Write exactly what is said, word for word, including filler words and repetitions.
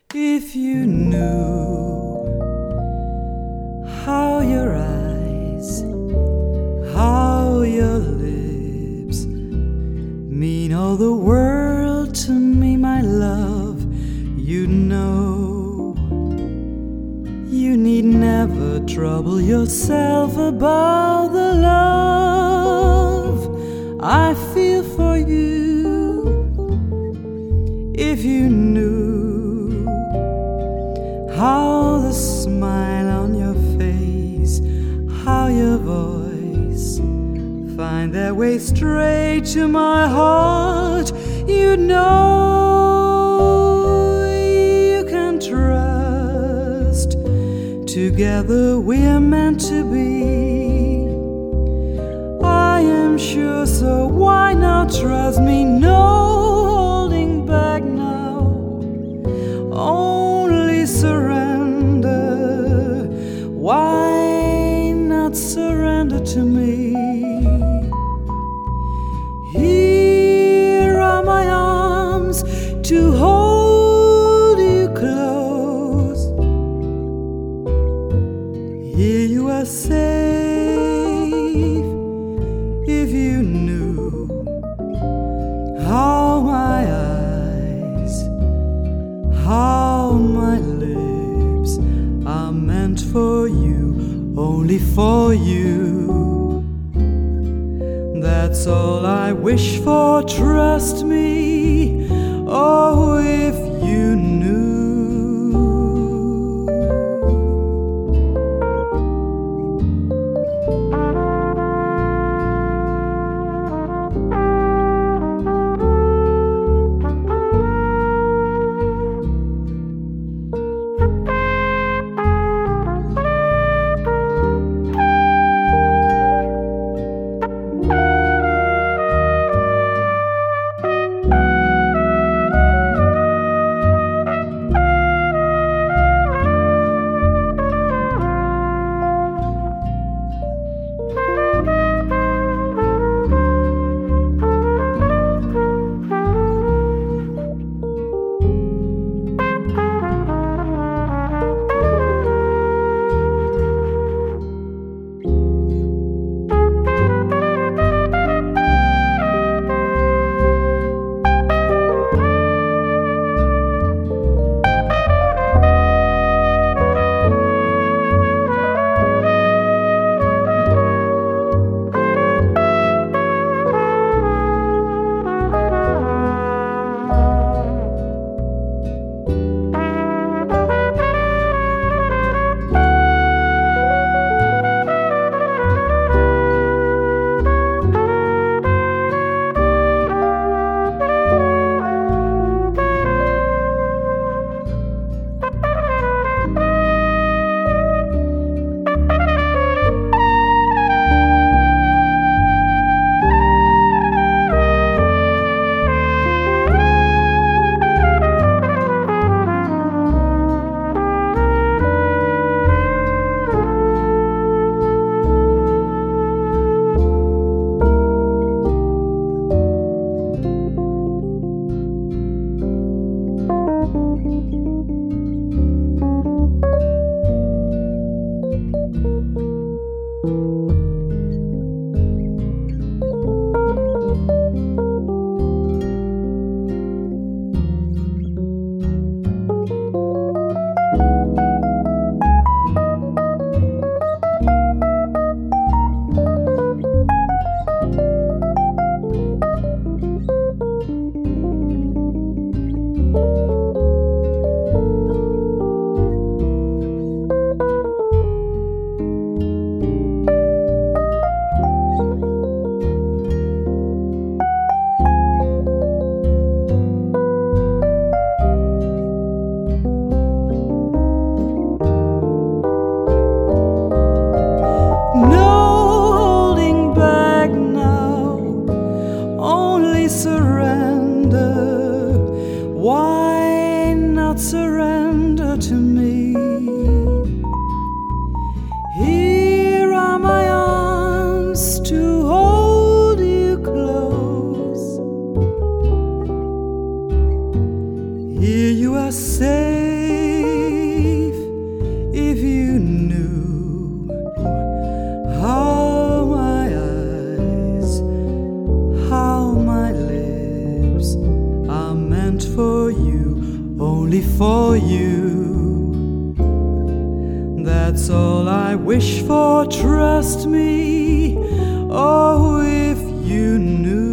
If you knew how your eyes, how your lips mean all the world to me, my love, you'd know. You need never trouble yourself about the love I feel for you. If you knew how the smile on your face, how your voice find their way straight to my heart, you know you can trust. Together we're meant to be, I am sure, so why not trust me? No holding back now, only surrender. Why not surrender to me? Here are my arms to hold you close. Here you are safe. If you knew how my eyes, how my lips are meant for you, only for you. That's all I wish for, trust me. Oh, if you knew. Why not surrender to me? Here are my arms to hold you close. Here you are safe. If you knew how my eyes, how my lips are meant for you, only for you. That's all I wish for, trust me. Oh, if you knew.